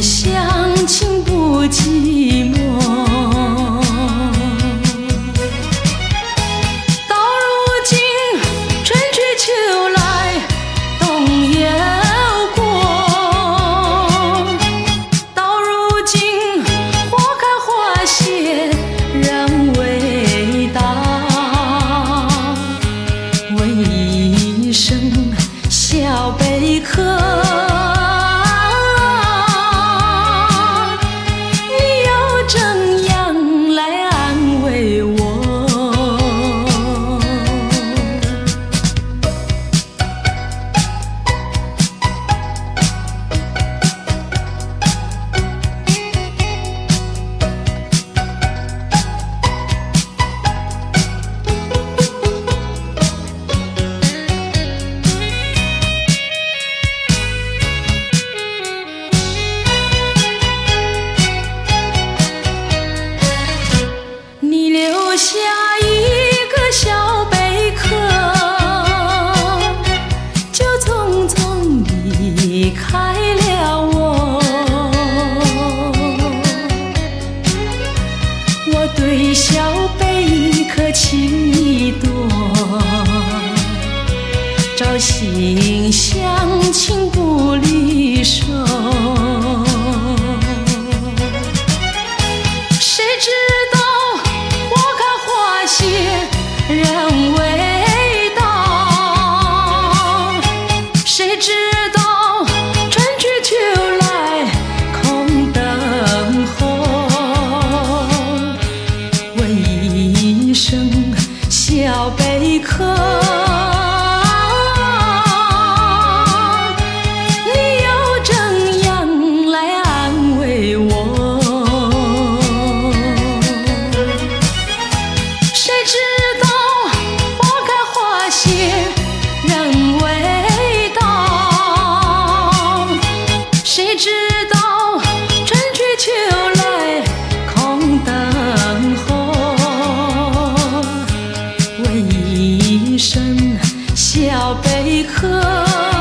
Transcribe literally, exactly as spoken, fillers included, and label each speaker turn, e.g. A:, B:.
A: 乡情不寂寞。到如今春去秋来冬又过，到如今花开花谢人未到，问一声小贝壳，你又怎样来安慰我？你留下一个小贝壳，就匆匆离开了我。我对小贝壳情意多，朝夕相亲不离手。谁知道人未到，谁知道春去秋来空等候。问一声小贝壳，你又怎样来安慰我？谁知谁知道春去秋来空等候，问一声小贝壳。